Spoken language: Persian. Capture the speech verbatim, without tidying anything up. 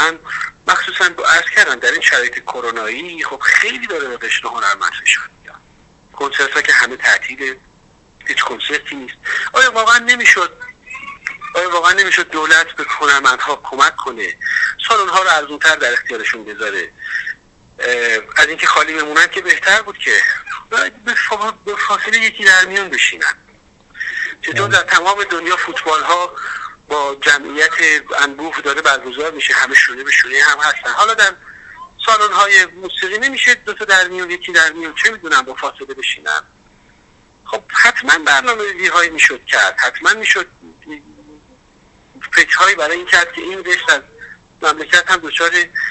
واقعا مخصوصا با عرض کردن در این شرایط کرونایی خب خیلی داره به قشر هنرمند فشار میاد. کنسرت ها که همه تعطیله، هیچ کنسرتی نیست. آیا واقعا نمیشد آیا واقعا نمیشد دولت به هنرمندها کمک کنه، سالن ها رو ارزونتر در اختیارشون بذاره؟ از اینکه خالی بمونن که بهتر بود که به فاصله یکی در میون بشینن. چطور در تمام دنیا فوتبال ها با جمعیت انبوه داره برگزار میشه، همه شونه به شونه هم هستن، حالا در سالن های موسیقی نمیشه دو تا در میون یکی در میون چه میدونم با فاصله بشینن؟ خب حتما برنامه‌ریزی هایی میشد کرد، حتما میشد فکرهایی برای این کرد که این قشر از مملکت هم دچار